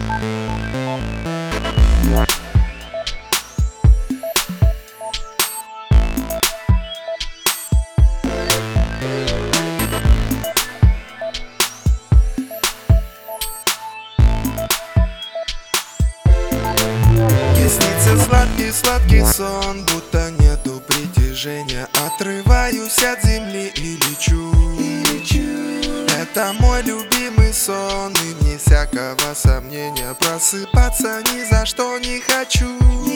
Мне снится сладкий-сладкий сон, будто нету притяжения. Отрываюсь от земли и лечу. Это мой любимый сон, и вне всякого сомнения просыпаться ни за что не хочу.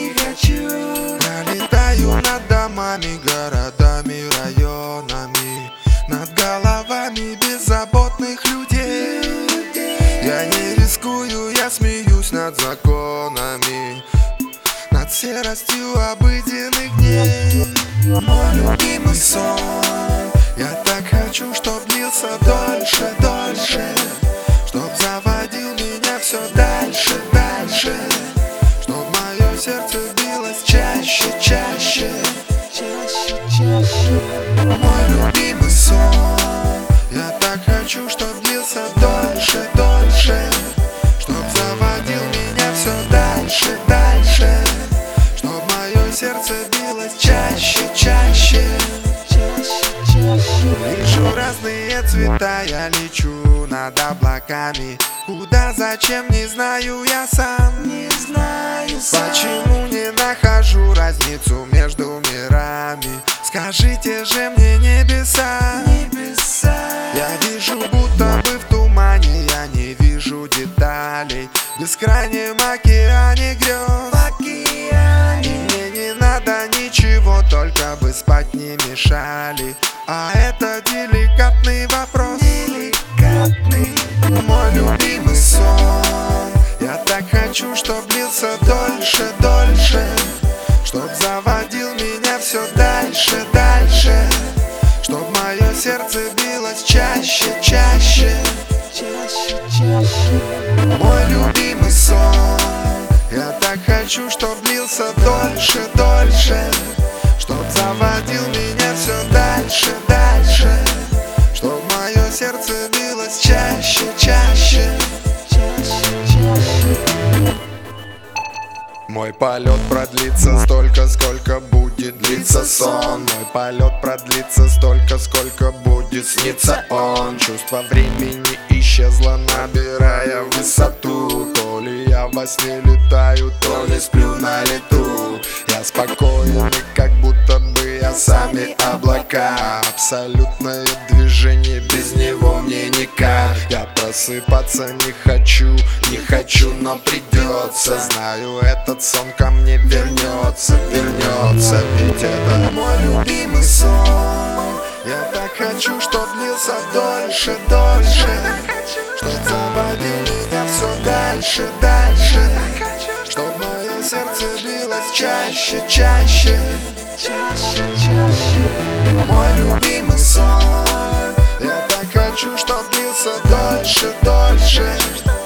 Пролетаю над домами, городами, районами, над головами беззаботных людей. Я не рискую, я смеюсь над законами, над серостью обыденных дней. Мой любимый сон, я так хочу, чтоб длился дольше, дольше, чтоб заводил меня все дальше, дальше, чтоб мое сердце билось чаще, чаще, чаще, чаще. Мой любимый сон, я так хочу, чтоб длился дольше, дольше, чтоб заводил меня все дальше, дальше, чтоб мое сердце билось чаще, чаще, чаще, чаще. Вижу разные цвета, я лечу над облаками. Куда, зачем, не знаю я сам, не знаю сам. Почему не нахожу разницу между мирами? Скажите же мне, небеса, небеса. Я вижу, будто бы в тумане, я не вижу деталей в бескрайнем океане грез. И мне не надо ничего, только бы спать не мешали. А это деликатный вопрос, деликатный. Мой любимый сон, я так хочу, чтоб длился дольше, дольше, чтоб заводил меня все дальше, дальше, чтоб мое сердце билось чаще, чаще, чаще, чаще. Мой любимый сон, я так хочу, чтоб длился дольше, дольше, чтоб заводил меня все дальше, дальше, чтоб мое сердце билось чаще, чаще, чаще, чаще. Мой полет продлится столько, сколько будет длиться сон. Мой полет продлится столько, сколько будет сниться он. Чувство времени исчезло, набирая высоту. То ли я во сне летаю, то ли сплю на лету. Я спокоен, и как будто бы я сами облака. Абсолютное движение, без него мне никак. Я просыпаться не хочу, не хочу, но придется. Знаю, этот сон ко мне вернется, вернется. Ведь это мой любимый сон. Я так хочу, чтоб длился дольше, дольше, чтоб заводил меня все дальше, дальше, чтоб мое сердце билось чаще, чаще, чаще, чаще. Мой любимый сон, я так хочу, чтоб длился дольше, дольше,